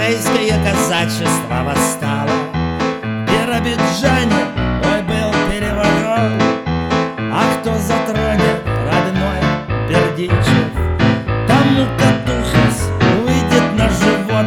еврейское казачество восстало. В Биробиджане, ой, был переворот. А кто затронет родной Бердичев, тому катухас выйдет на живот.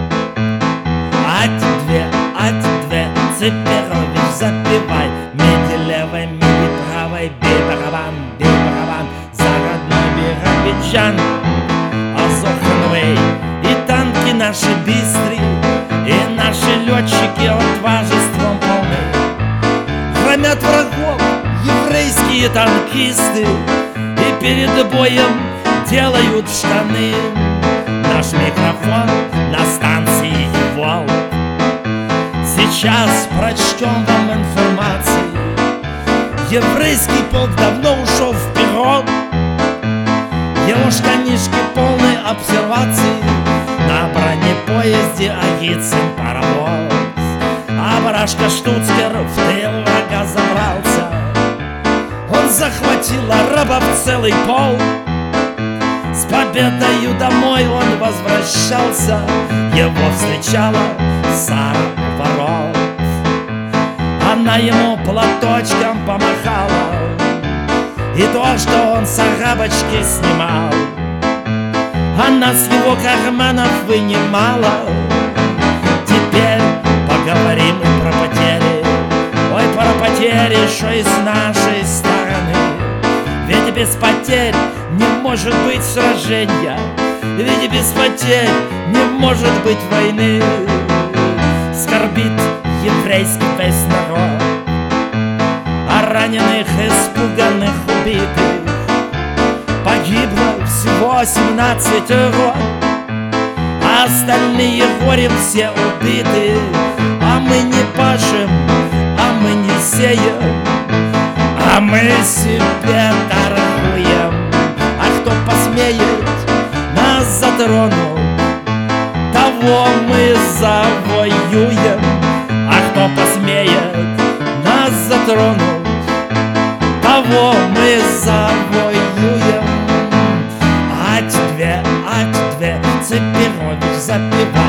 Ать-две, Цепирович, запевай. Меди левой, меди правой, бей барабан за родной Биробиджан. Азов-Хенвей и танки наши быстрые, и наши летчики отважеством полны. Громят врагов еврейские танкисты и перед боем делают штаны. Наш микрофон на станции Волк. Сейчас прочтем вам информацию. Еврейский полк давно ушел вперед. Его штанишки полной обсервации. На бронепоезде Агицын паровоз. А барашка Штуцкер в тыл врага забрался. Он захватил арабов целый полк. С победою домой он возвращался. Его встречала Сара Ворот. Она ему платочком помахала, и то, что он с арабочки снимал, она с его карманов вынимала. Теперь поговорим и про потери. Ой, про потери, что и с нашей стороны. Ведь без потерь не может быть сражения, ведь без потерь не может быть войны. Скорбит еврейский весь народ о раненых, испуганных, убитых. Погибло всего 17 рот, а остальные горем все убиты. А мы не пашем, а мы не сеем, а мы себе торгуем. А кто посмеет нас затронуть, того мы завоюем. А кто посмеет нас затронуть, того мы завоюем. Ать-две, Цепирович, запевай.